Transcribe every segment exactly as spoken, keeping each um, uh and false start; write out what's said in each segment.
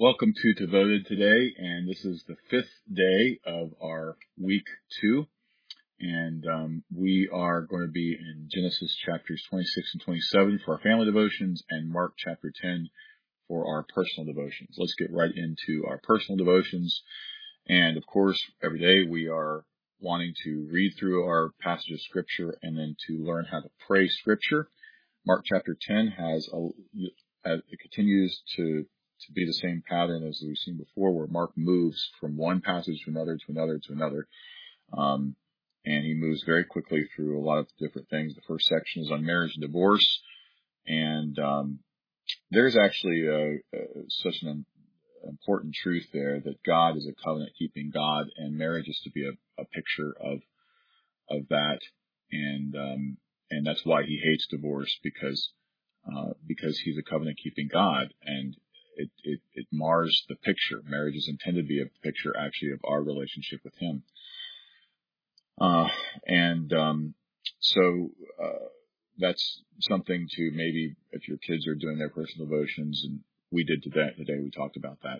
Welcome to Devoted today, and this is the fifth day of our week two, and um, we are going to be in Genesis chapters twenty-six and twenty-seven for our family devotions, and Mark chapter ten for our personal devotions. Let's get right into our personal devotions, and of course, every day we are wanting to read through our passage of Scripture and then to learn how to pray Scripture. Mark chapter ten has a, it continues to to be the same pattern as we've seen before, where Mark moves from one passage to another, to another, to another. Um, and he moves very quickly through a lot of different things. The first section is on marriage and divorce. And um, there's actually a, a, such an important truth there that God is a covenant-keeping God, and marriage is to be a, a picture of of that. And um, and that's why he hates divorce, because uh, because he's a covenant-keeping God, and It, it, it mars the picture. Marriage is intended to be a picture, actually, of our relationship with Him. Uh, and um, so uh, that's something to maybe, if your kids are doing their personal devotions, and we did today, today we talked about that.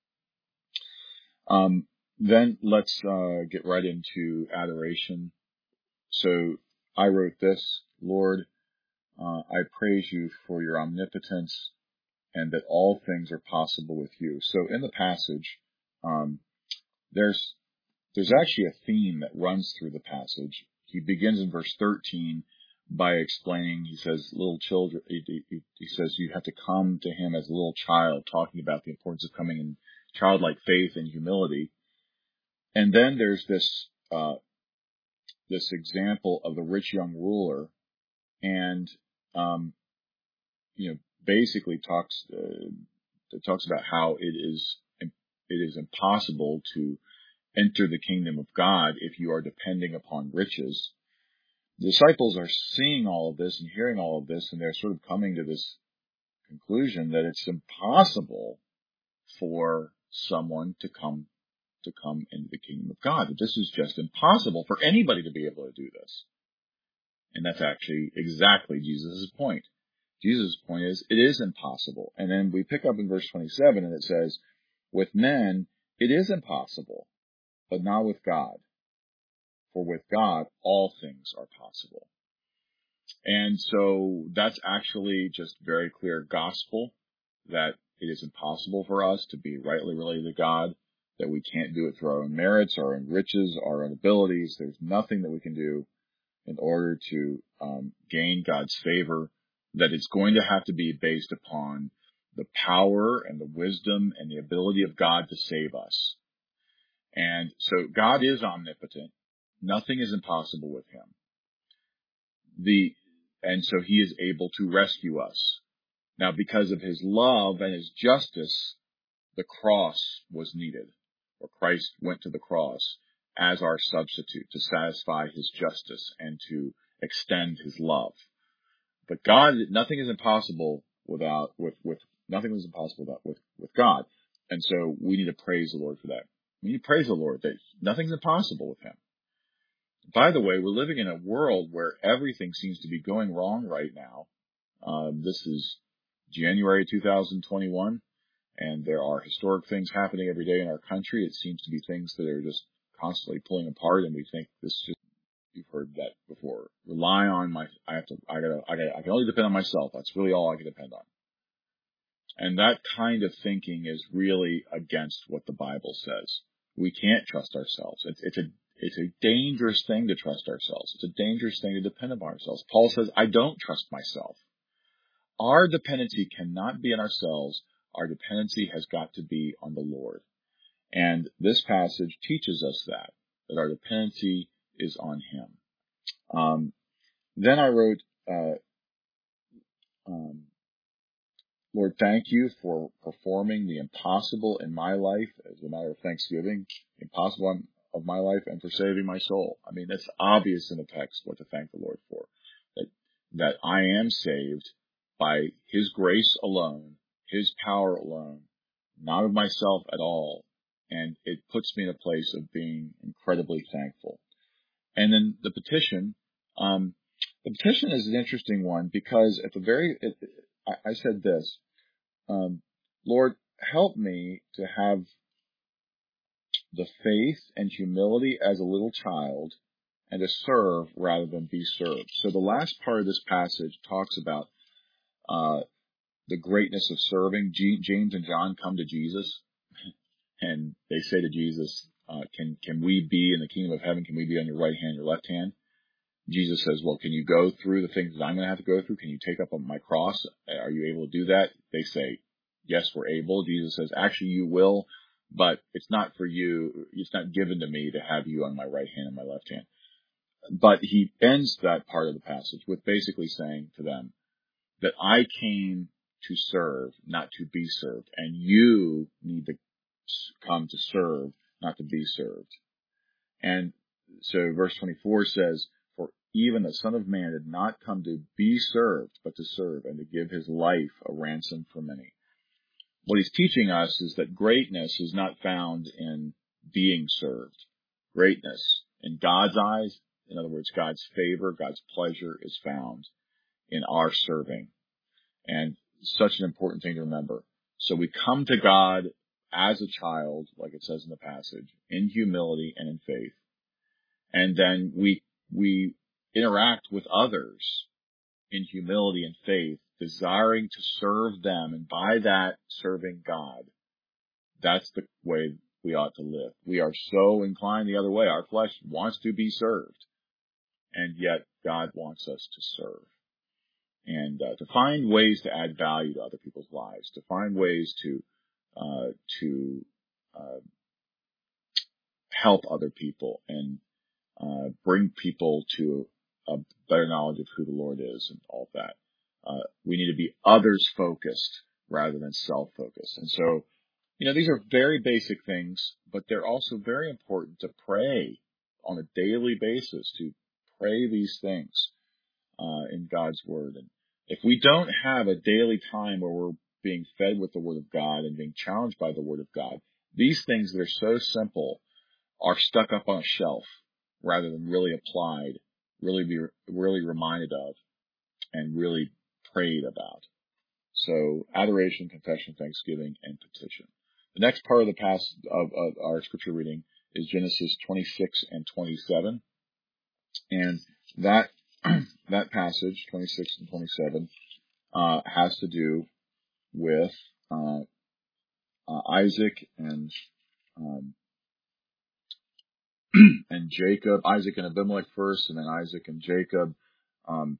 Um, then let's uh, get right into adoration. So I wrote this: Lord, uh, I praise you for your omnipotence, and that all things are possible with you. So in the passage, um, there's there's actually a theme that runs through the passage. He begins in verse thirteen by explaining. He says, "Little children," he, he, he says, "you have to come to Him as a little child," talking about the importance of coming in childlike faith and humility. And then there's this uh, this example of the rich young ruler, and um, you know, basically talks. Uh, It talks about how it is it is impossible to enter the kingdom of God if you are depending upon riches. The disciples are seeing all of this and hearing all of this, and they're sort of coming to this conclusion that it's impossible for someone to come to come into the kingdom of God. That this is just impossible for anybody to be able to do this. And that's actually exactly Jesus' point. Jesus' point is, it is impossible. And then we pick up in verse twenty-seven, and it says, with men, it is impossible, but not with God. For with God, all things are possible. And so that's actually just very clear gospel, that it is impossible for us to be rightly related to God, that we can't do it through our own merits, our own riches, our own abilities. There's nothing that we can do in order to um, gain God's favor, that it's going to have to be based upon the power and the wisdom and the ability of God to save us. And so God is omnipotent. Nothing is impossible with Him. The, and so He is able to rescue us. Now, because of His love and His justice, the cross was needed, or Christ went to the cross as our substitute to satisfy His justice and to extend His love. But God, nothing is impossible without, with, with, nothing is impossible without, with, with God. And so we need to praise the Lord for that. We need to praise the Lord that nothing's impossible with Him. By the way, we're living in a world where everything seems to be going wrong right now. Uh, this is January two thousand twenty-one, and there are historic things happening every day in our country. It seems to be things that are just constantly pulling apart, and we think this just, you've heard that before. Rely on my, I have to, I gotta, I gotta, I can only depend on myself. That's really all I can depend on. And that kind of thinking is really against what the Bible says. We can't trust ourselves. It's, it's a, it's a dangerous thing to trust ourselves. It's a dangerous thing to depend upon ourselves. Paul says, I don't trust myself. Our dependency cannot be on ourselves. Our dependency has got to be on the Lord. And this passage teaches us that, that our dependency is on Him. Um, then I wrote, uh, um, Lord, thank you for performing the impossible in my life as a matter of thanksgiving, the impossible of my life, and for saving my soul. I mean, it's obvious in the text what to thank the Lord for, that, that I am saved by His grace alone, His power alone, not of myself at all. And it puts me in a place of being incredibly thankful. And then the petition, um, the petition is an interesting one, because at the very, it, I, I said this, um, Lord, help me to have the faith and humility as a little child and to serve rather than be served. So the last part of this passage talks about uh, the greatness of serving. G- James and John come to Jesus and they say to Jesus, uh, can, can we be in the kingdom of heaven? Can we be on your right hand, your left hand? Jesus says, well, can you go through the things that I'm going to have to go through? Can you take up my cross? Are you able to do that? They say, yes, we're able. Jesus says, actually, you will, but it's not for you. It's not given to me to have you on my right hand and my left hand. But he ends that part of the passage with basically saying to them that I came to serve, not to be served. And you need to come to serve, not to be served. And so verse twenty-four says, for even the Son of Man did not come to be served, but to serve and to give his life a ransom for many. What he's teaching us is that greatness is not found in being served. Greatness in God's eyes, in other words, God's favor, God's pleasure is found in our serving. And such an important thing to remember. So we come to God as a child, like it says in the passage, in humility and in faith. And then we, we interact with others in humility and faith, desiring to serve them. And by that, serving God. That's the way we ought to live. We are so inclined the other way. Our flesh wants to be served. And yet God wants us to serve. And uh, to find ways to add value to other people's lives, to find ways to uh, to uh, help other people and uh, bring people to a better knowledge of who the Lord is and all of that. Uh, we need to be others focused rather than self focused. And so, you know, these are very basic things, but they're also very important to pray on a daily basis, to pray these things uh, in God's Word. And if we don't have a daily time where we're being fed with the Word of God and being challenged by the Word of God, these things that are so simple are stuck up on a shelf rather than really applied, really be really reminded of, and really prayed about. So adoration, confession, thanksgiving, and petition. The next part of the past of, of our scripture reading is Genesis twenty-six and twenty-seven, and that that passage, twenty-six and twenty-seven, uh, has to do with uh, uh, Isaac and um, and Jacob, Isaac and Abimelech first, and then Isaac and Jacob. Um,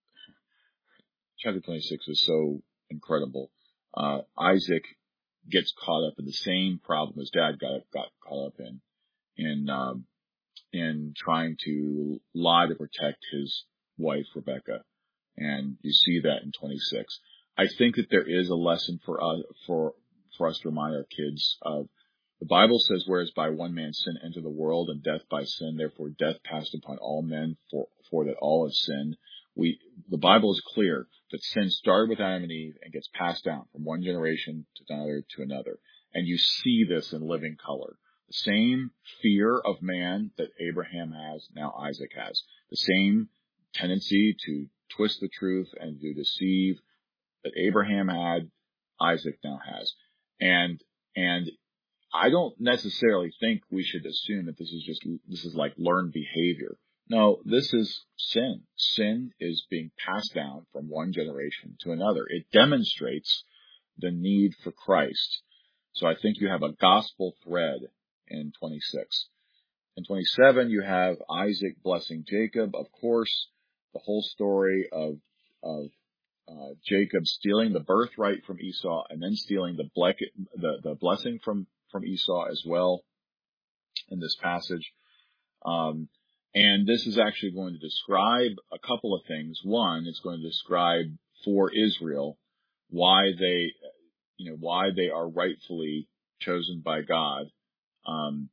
chapter twenty-six is so incredible. Uh, Isaac gets caught up in the same problem his dad got got caught up in, in um, in trying to lie to protect his wife Rebecca, and you see that in twenty-six. I think that there is a lesson for us for for us to remind our kids of. The Bible says, whereas by one man sin entered the world, and death by sin, therefore death passed upon all men, for, for that all have sinned. We, the Bible is clear that sin started with Adam and Eve and gets passed down from one generation to another to another. And you see this in living color. The same fear of man that Abraham has, now Isaac has. The same tendency to twist the truth and to deceive that Abraham had, Isaac now has. And, and, I don't necessarily think we should assume that this is just, this is like learned behavior. No, this is sin. Sin is being passed down from one generation to another. It demonstrates the need for Christ. So I think you have a gospel thread in twenty-six. In twenty-seven, you have Isaac blessing Jacob. Of course, the whole story of, of, uh, Jacob stealing the birthright from Esau and then stealing the, ble- the, the blessing from from Esau as well in this passage. Um, and this is actually going to describe a couple of things. One, it's going to describe for Israel why they, you know, why they are rightfully chosen by God. Um,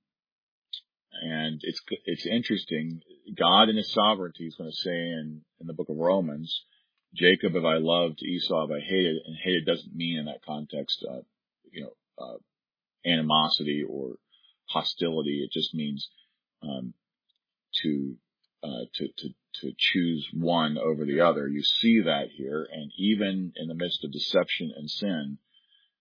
and it's, it's interesting. God in his sovereignty is going to say in, in the book of Romans, Jacob have I loved, Esau have I hated. And hated doesn't mean in that context, uh, you know, uh, animosity or hostility. It just means um, to, uh, to to to choose one over the other. You see that here, and even in the midst of deception and sin,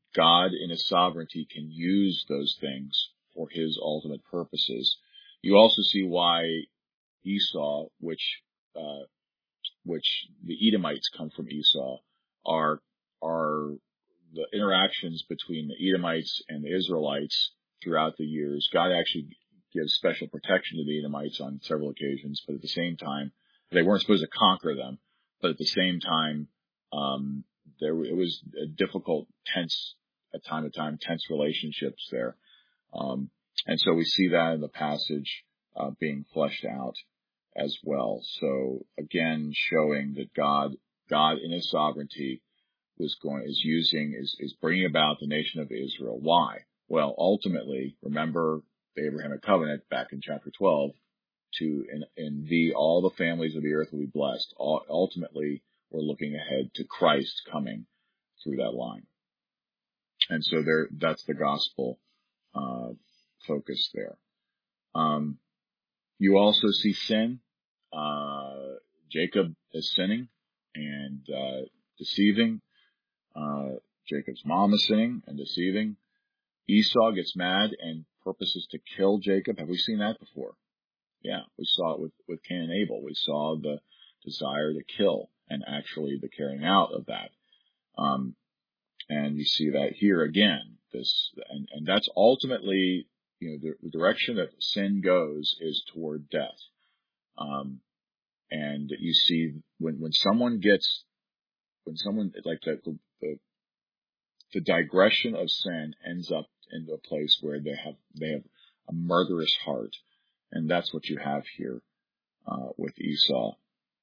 God in his sovereignty can use those things for his ultimate purposes. You also see why Esau, which, uh, which the Edomites come from Esau, are, are the interactions between the Edomites and the Israelites throughout the years. God actually gives special protection to the Edomites on several occasions, but at the same time, they weren't supposed to conquer them, but at the same time, um, there, it was a difficult, tense, at time to time, tense relationships there. Um, and so we see that in the passage, uh, being fleshed out as well. So again, showing that God, God in his sovereignty was going, is using, is, is bringing about the nation of Israel. Why? Well, ultimately, remember the Abrahamic covenant back in chapter twelve, to, in, in thee, all the families of the earth will be blessed. All, ultimately, we're looking ahead to Christ coming through that line. And so there, that's the gospel, uh, focus there. Um, you also see sin. Uh, Jacob is sinning and, uh, deceiving. Uh, Jacob's mom is sinning and deceiving. Esau gets mad and purposes to kill Jacob. Have we seen that before? Yeah, we saw it with, with Cain and Abel. We saw the desire to kill and actually the carrying out of that. Um, and you see that here again, this, and, and that's ultimately, you know, the, the direction that sin goes is toward death. Um, and you see when, when someone gets, when someone, like the, the, the, the digression of sin ends up into a place where they have, they have a murderous heart. And that's what you have here, uh, with Esau.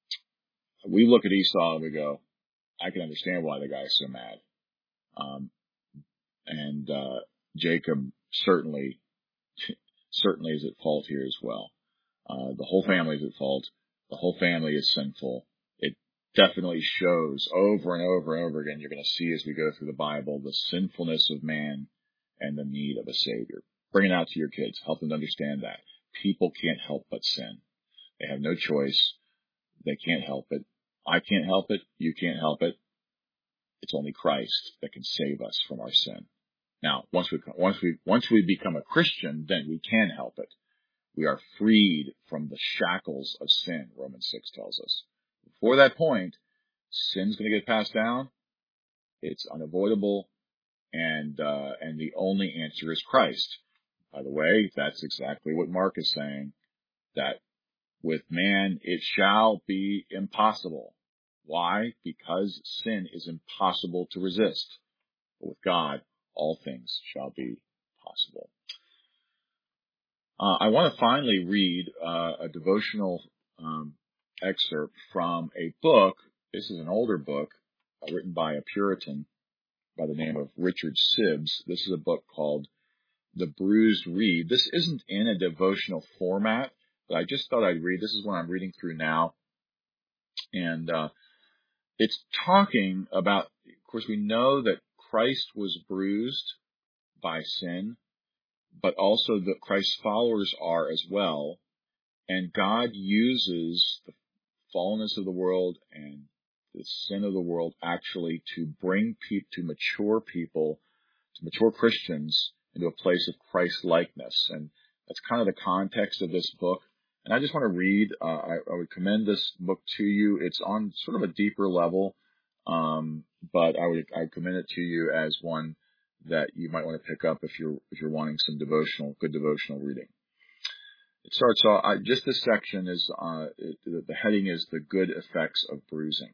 We look at Esau and we go, I can understand why the guy's so mad. Um, and, uh, Jacob certainly, certainly is at fault here as well. Uh, the whole family is at fault. The whole family is sinful. It definitely shows over and over and over again. You're going to see as we go through the Bible, the sinfulness of man and the need of a savior. Bring it out to your kids. Help them to understand that. People can't help but sin. They have no choice. They can't help it. I can't help it. You can't help it. It's only Christ that can save us from our sin. Now, once we, once we, once we become a Christian, then we can help it. We are freed from the shackles of sin, Romans six tells us. Before that point, sin's going to get passed down. It's unavoidable. And, uh, and the only answer is Christ. By the way, that's exactly what Mark is saying, that with man it shall be impossible. Why? Because sin is impossible to resist. But with God, all things shall be possible. Uh, I want to finally read uh, a devotional um, excerpt from a book. This is an older book uh, written by a Puritan by the name of Richard Sibbes. This is a book called The Bruised Reed. This isn't in a devotional format, but I just thought I'd read. This is what I'm reading through now. And uh, it's talking about, of course, we know that Christ was bruised by sin, but also that Christ's followers are as well. And God uses the fallenness of the world and the sin of the world actually to bring people, to mature people, to mature Christians into a place of Christ-likeness. And that's kind of the context of this book. And I just want to read, uh, I, I would commend this book to you. It's on sort of a deeper level, um, but I would, I commend it to you as one that you might want to pick up if you're, if you're wanting some devotional, good devotional reading. It starts off, uh, just this section is, uh, it, the heading is the good effects of bruising.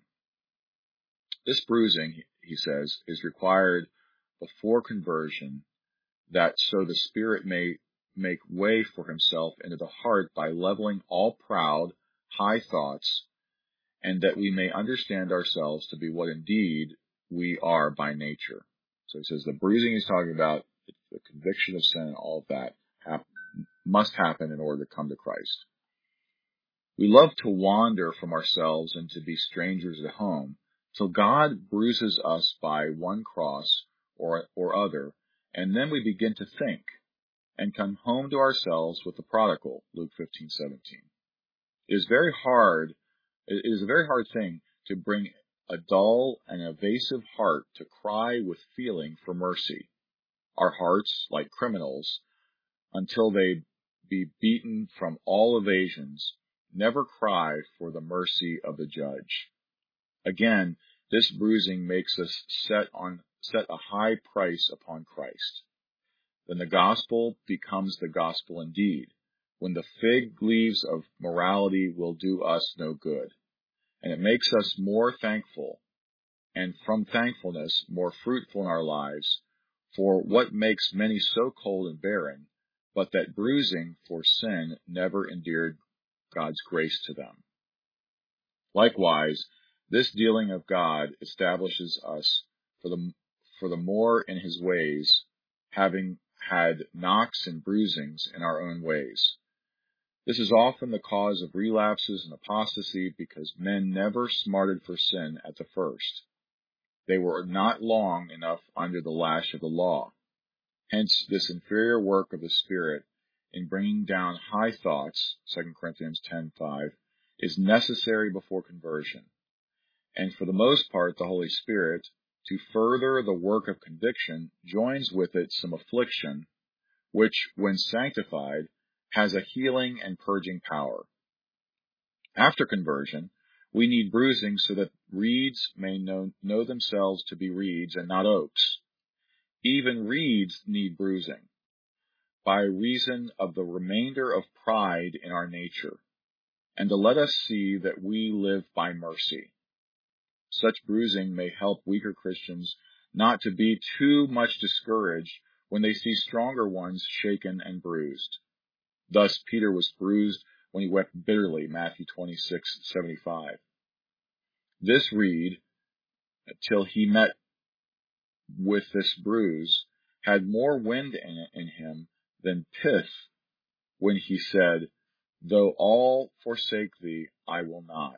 This bruising, he says, is required before conversion, that so the Spirit may make way for himself into the heart by leveling all proud, high thoughts, and that we may understand ourselves to be what indeed we are by nature. So he says the bruising he's talking about, the conviction of sin and all of that hap- must happen in order to come to Christ. We love to wander from ourselves and to be strangers at home, till God bruises us by one cross or, or other, and then we begin to think and come home to ourselves with the prodigal, Luke fifteen seventeen. It is very hard, it is a very hard thing to bring a dull and evasive heart to cry with feeling for mercy. Our hearts, like criminals, until they be beaten from all evasions, never cry for the mercy of the judge. Again, this bruising makes us set on set a high price upon Christ. Then the gospel becomes the gospel indeed, when the fig leaves of morality will do us no good. And it makes us more thankful, and from thankfulness more fruitful in our lives, for what makes many so cold and barren, but that bruising for sin never endeared God's grace to them. Likewise, this dealing of God establishes us for the, for the more in his ways, having had knocks and bruisings in our own ways. This is often the cause of relapses and apostasy, because men never smarted for sin at the first. They were not long enough under the lash of the law. Hence, this inferior work of the Spirit in bringing down high thoughts, Second Corinthians ten five, is necessary before conversion. And for the most part, the Holy Spirit, to further the work of conviction, joins with it some affliction, which, when sanctified, has a healing and purging power. After conversion, we need bruising so that reeds may know, know themselves to be reeds and not oaks. Even reeds need bruising, by reason of the remainder of pride in our nature, and to let us see that we live by mercy. Such bruising may help weaker Christians not to be too much discouraged when they see stronger ones shaken and bruised. Thus Peter was bruised when he wept bitterly, Matthew twenty-six seventy-five. This reed, till he met with this bruise, had more wind in, it, in him than pith, when he said, "Though all forsake thee, I will not."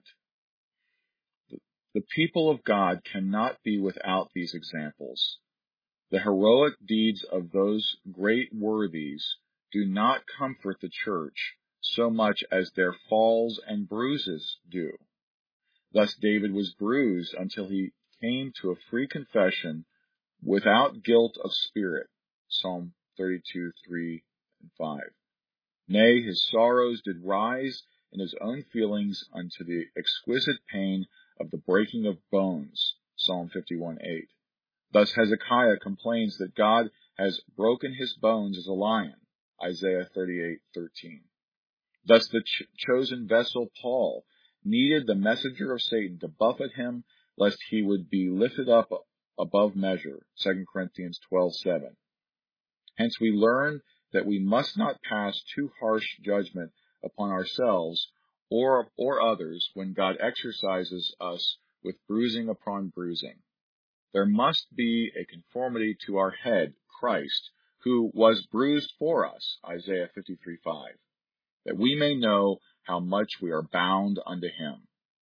The people of God cannot be without these examples. The heroic deeds of those great worthies do not comfort the church so much as their falls and bruises do. Thus David was bruised until he came to a free confession without guilt of spirit, Psalm thirty-two three and five. Nay, his sorrows did rise in his own feelings unto the exquisite pain of the breaking of bones, Psalm fifty-one eight. Thus Hezekiah complains that God has broken his bones as a lion, Isaiah thirty-eight thirteen. Thus the ch- chosen vessel Paul needed the messenger of Satan to buffet him, lest he would be lifted up above measure, Second Corinthians twelve seven. Hence we learn that we must not pass too harsh judgment upon ourselves or, or others when God exercises us with bruising upon bruising. There must be a conformity to our head, Christ, who was bruised for us, Isaiah fifty-three five, that we may know how much we are bound unto him.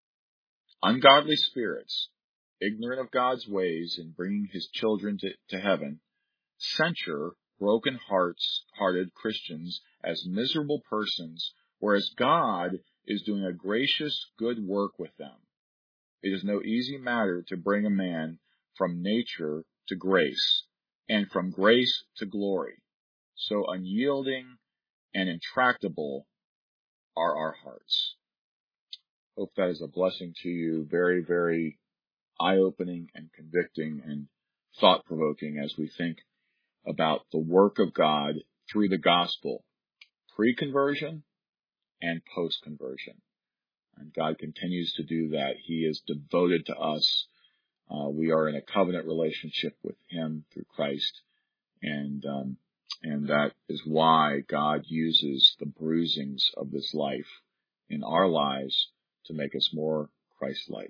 Ungodly spirits, ignorant of God's ways in bringing his children to, to heaven, censure broken hearts, hearted Christians as miserable persons, whereas God is doing a gracious, good work with them. It is no easy matter to bring a man from nature to grace, and from grace to glory. So unyielding and intractable are our hearts. Hope that is a blessing to you. Very, very eye-opening and convicting and thought-provoking as we think about the work of God through the gospel, pre-conversion and post-conversion. And God continues to do that. He is devoted to us. Uh, we are in a covenant relationship with him through Christ. And, um, and that is why God uses the bruisings of this life in our lives to make us more Christ-like.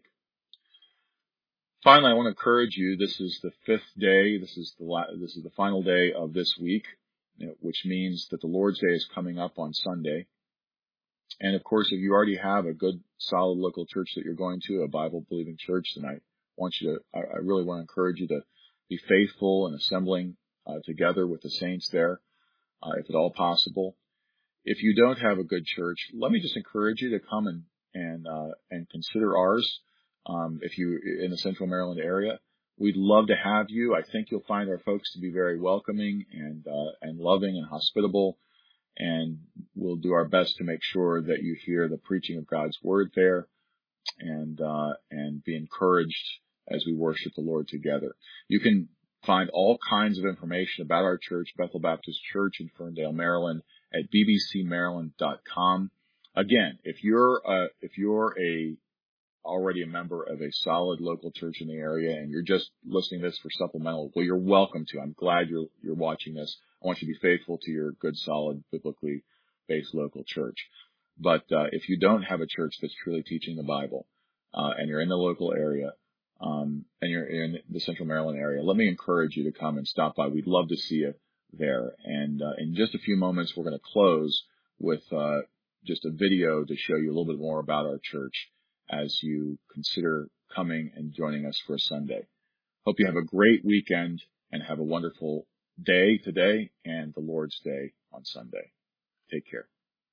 Finally, I want to encourage you. This is the fifth day. This is the la- this is the final day of this week, which means that the Lord's Day is coming up on Sunday. And of course, if you already have a good, solid local church that you're going to, a Bible-believing church, then I want you to. I, I really want to encourage you to be faithful in assembling uh, together with the saints there, uh, if at all possible. If you don't have a good church, let me just encourage you to come and and uh, and consider ours. um, if you're in the Central Maryland area. We'd love to have you. I think you'll find our folks to be very welcoming and uh, and loving and hospitable, and we'll do our best to make sure that you hear the preaching of God's Word there, and uh, and be encouraged as we worship the Lord together. You can find all kinds of information about our church, Bethel Baptist Church in Ferndale, Maryland, at b b c maryland dot com. Again, if you're uh, if you're a already a member of a solid local church in the area and you're just listening to this for supplemental, well, you're welcome to. I'm glad you're you're watching this. I want you to be faithful to your good, solid, biblically based local church. But uh, if you don't have a church that's truly teaching the Bible, uh, and you're in the local area, um, and you're in the Central Maryland area, let me encourage you to come and stop by. We'd love to see you there. And uh, in just a few moments, we're going to close with uh, just a video to show you a little bit more about our church as you consider coming and joining us for a Sunday. Hope you have a great weekend and have a wonderful day today and the Lord's Day on Sunday. Take care.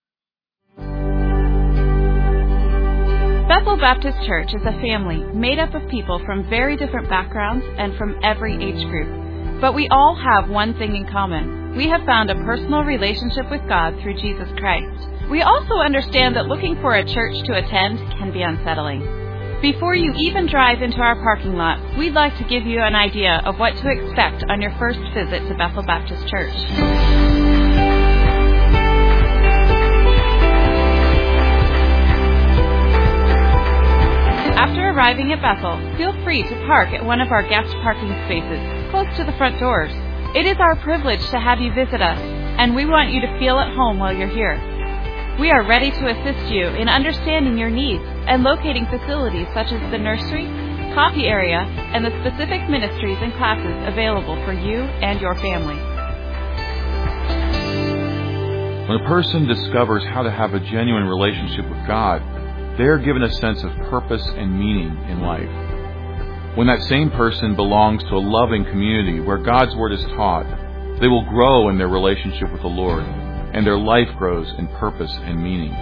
Bethel Baptist Church is a family made up of people from very different backgrounds and from every age group. But we all have one thing in common. We have found a personal relationship with God through Jesus Christ. We also understand that looking for a church to attend can be unsettling. Before you even drive into our parking lot, we'd like to give you an idea of what to expect on your first visit to Bethel Baptist Church. After arriving at Bethel, feel free to park at one of our guest parking spaces close to the front doors. It is our privilege to have you visit us, and we want you to feel at home while you're here. We are ready to assist you in understanding your needs and locating facilities such as the nursery, coffee area, and the specific ministries and classes available for you and your family. When a person discovers how to have a genuine relationship with God, they are given a sense of purpose and meaning in life. When that same person belongs to a loving community where God's Word is taught, they will grow in their relationship with the Lord, and their life grows in purpose and meaning.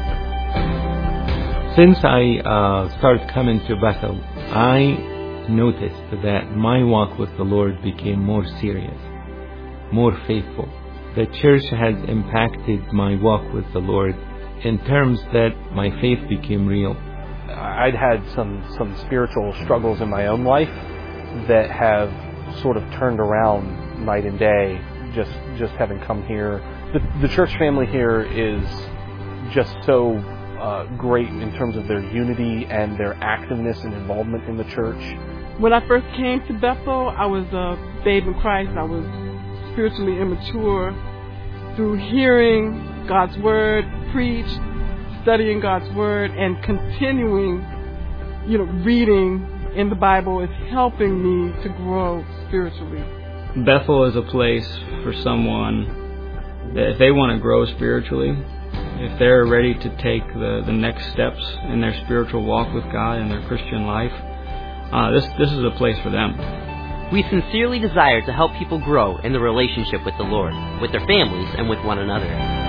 Since I uh, started coming to Bethel, I noticed that my walk with the Lord became more serious, more faithful. The church has impacted my walk with the Lord in terms that my faith became real. I'd had some, some spiritual struggles in my own life that have sort of turned around night and day, just, just having come here. The, the church family here is just so uh, great in terms of their unity and their activeness and involvement in the church. When I first came to Bethel, I was a babe in Christ. I was spiritually immature. Through hearing God's Word preached, studying God's Word, and continuing, you know, reading in the Bible is helping me to grow spiritually. Bethel is a place for someone that if they want to grow spiritually, if they're ready to take the, the next steps in their spiritual walk with God and their Christian life, uh, this this is a place for them. We sincerely desire to help people grow in the relationship with the Lord, with their families, and with one another.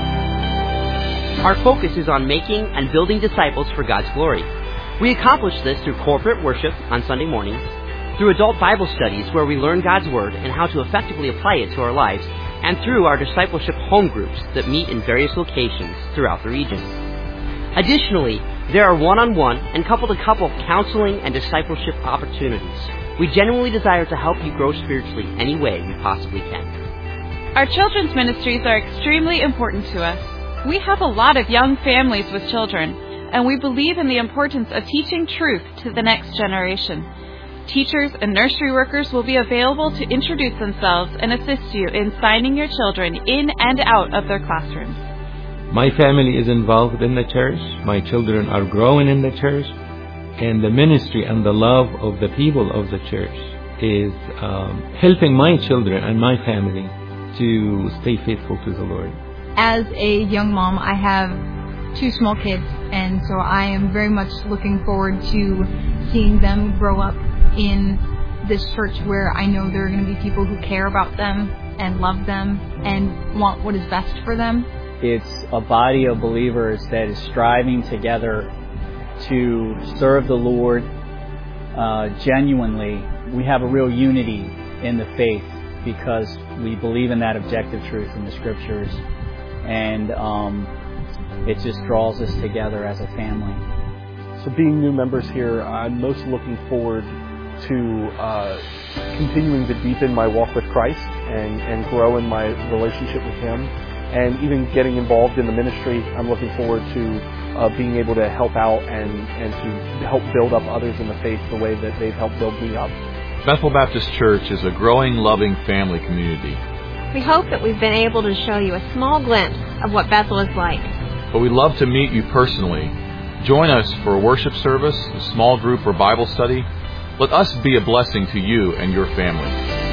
Our focus is on making and building disciples for God's glory. We accomplish this through corporate worship on Sunday mornings, through adult Bible studies where we learn God's Word and how to effectively apply it to our lives, and through our discipleship home groups that meet in various locations throughout the region. Additionally, there are one-on-one and couple-to-couple counseling and discipleship opportunities. We genuinely desire to help you grow spiritually any way we possibly can. Our children's ministries are extremely important to us. We have a lot of young families with children, and we believe in the importance of teaching truth to the next generation. Teachers and nursery workers will be available to introduce themselves and assist you in signing your children in and out of their classrooms. My family is involved in the church. My children are growing in the church. And the ministry and the love of the people of the church is um, helping my children and my family to stay faithful to the Lord. As a young mom, I have two small kids, and so I am very much looking forward to seeing them grow up in this church where I know there are going to be people who care about them and love them and want what is best for them. It's a body of believers that is striving together to serve the Lord uh, genuinely, we have a real unity in the faith because we believe in that objective truth in the Scriptures, and um, it just draws us together as a family. So being new members here, I'm most looking forward to uh, continuing to deepen my walk with Christ and, and grow in my relationship with Him, and even getting involved in the ministry. I'm looking forward to uh, being able to help out and, and to help build up others in the faith the way that they've helped build me up. Bethel Baptist Church is a growing, loving family community. We hope that we've been able to show you a small glimpse of what Bethel is like. But we'd love to meet you personally. Join us for a worship service, a small group, or Bible study. Let us be a blessing to you and your family.